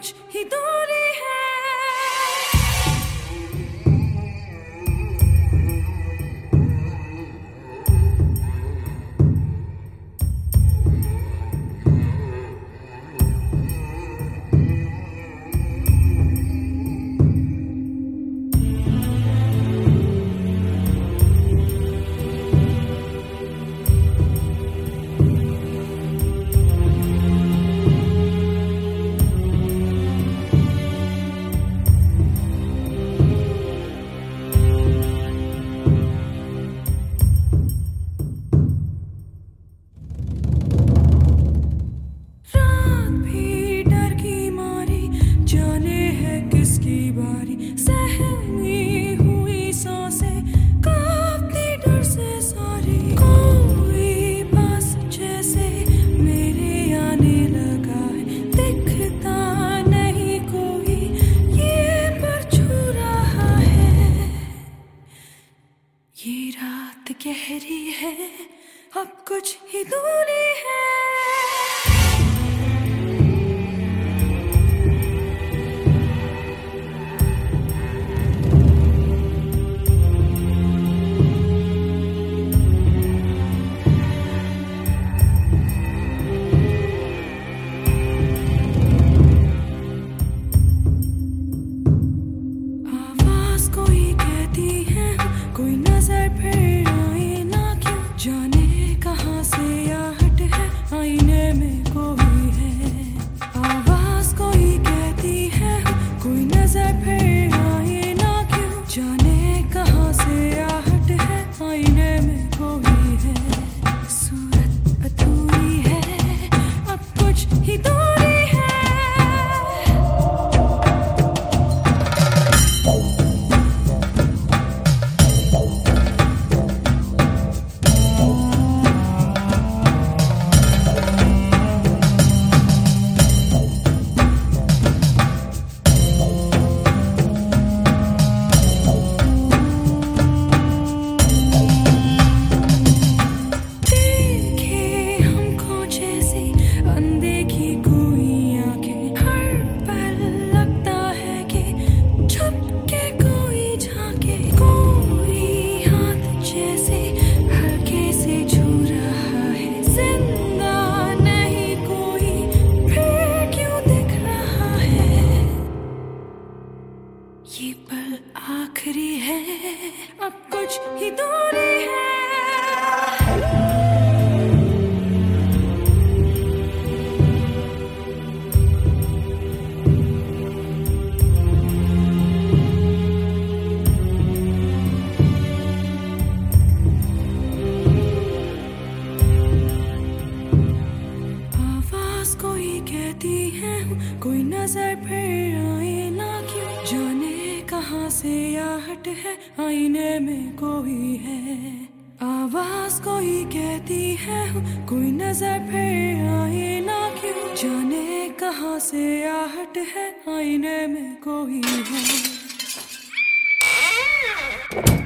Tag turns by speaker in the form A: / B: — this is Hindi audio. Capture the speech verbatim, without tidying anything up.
A: कुछ ही दूरी है। ये रात गहरी है, अब कुछ ही दूरी है। आवाज कोई कहती है, कोई नजर फिर आए ना क्यों, जाने कहाँ से आहट है, आईने में कोई है। आवाज कोई कहती है, कोई नजर फिर आए ना क्यों, जाने कहाँ से आहट है, आईने में कोई है। सूरत अधूरी है, अब कुछ ही दूरी है। ये पल आखिरी है, अब कुछ ही दूरी है। आवाज कोई कहती है, कोई नजर फिर आए ना क्यों, जाने कहाँ से आहट है, आईने में कोई है। आवाज कोई कहती है, कोई नजर फिर आए ना क्यों, जाने कहाँ से आहट है, आईने में कोई है।